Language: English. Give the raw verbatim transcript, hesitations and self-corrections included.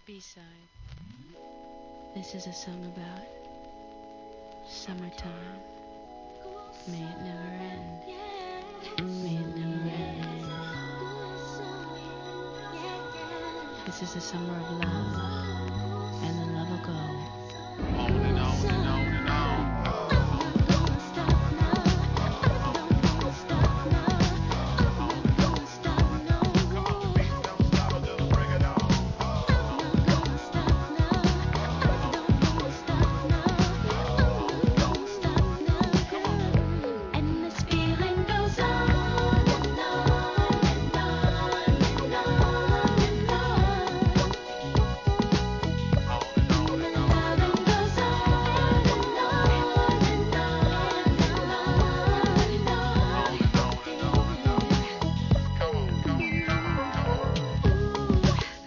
B-side. This is a song about summertime. May it never end. May it never end. This is the summer of love, and the love will go.